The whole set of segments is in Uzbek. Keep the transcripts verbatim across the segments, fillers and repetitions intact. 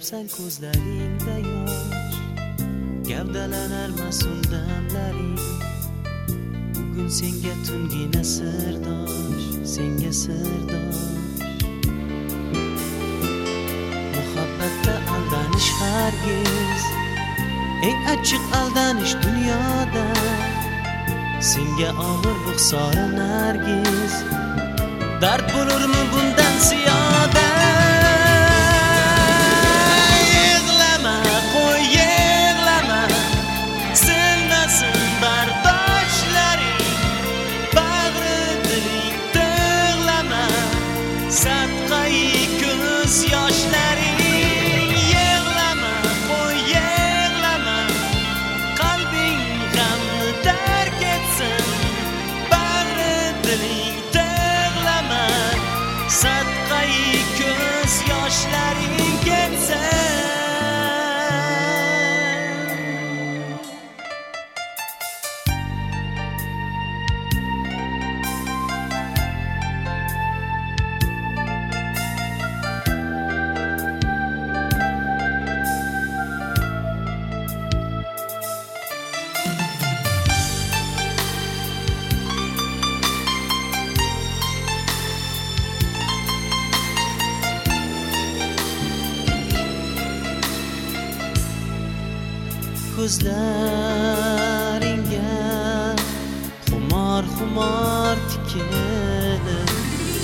topsang ko'zlaringda yosh, gavdalanar mas'ul damlaring. Bugun senga tungina sirdosh, senga sirdosh. Muhabbatda aldanish hargiz eng achchiq aldanish dunyoda. Senga og'ir ruxsori nargiz, dard bo'lurmi bundan ziyoda? Yig'lama, qo'y yig'lama, silmasin bardoshlaring, bag'ri diling tig'lama, sadqai ko'z yoshlaring. Yig'lama, qo'y yig'lama, qalbing g'amni tark etsin, bag'ri diling tig'lama, sadqai ko'z yoshlaring ketsin. Ko'zlaringga xumor-xumor tikilib,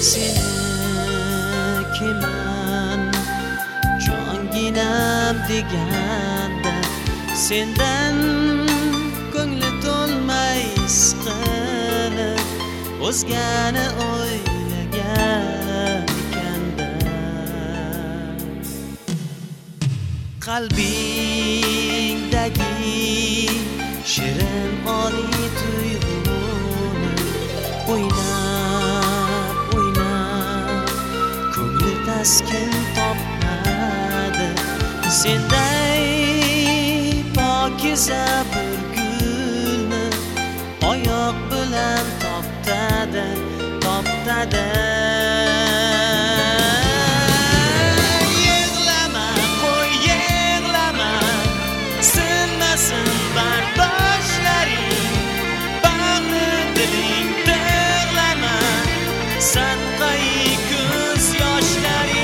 seni kiman jonginam deganda, sendan ko'ngli to'lmay siqilib, o'zgani o'ylagan ekanda. Qalbingdagi shirin oliy tuyg'uni o'ynab, o'ynab ko'ngli taskin topmadi. Senday pokiza bir gulni oyoq bilan toptadi, toptadi. Sadqai ko'z yoshlaring